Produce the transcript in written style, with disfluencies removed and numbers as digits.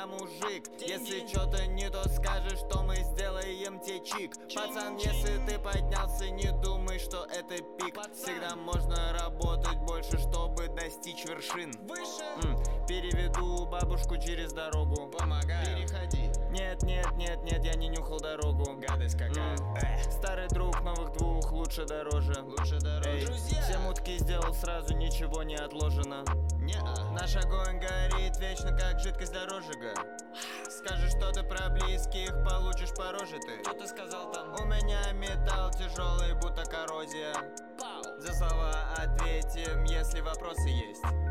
мужик. Если что-то не то скажешь, то мы сделаем тебе чик. Пацан, если ты поднялся, не думай, что это пик. Всегда можно работать больше, чтобы достичь вершин. Переведу бабушку через дорогу. Помогаю. Переходи. Нет, нет, нет, нет, я не нюхал дорогу. Гадость какая. Старый друг, новых двух, лучше дороже. Лучше дороже. Друзья! Все мутки сделал сразу, ничего не отложено. Наш огонь горит вечно, как жидкость для розжига. Скажешь что-то про близких, получишь по роже ты. Что ты сказал там? У меня металл тяжелый, будто коррозия. За слова ответим, если вопросы есть.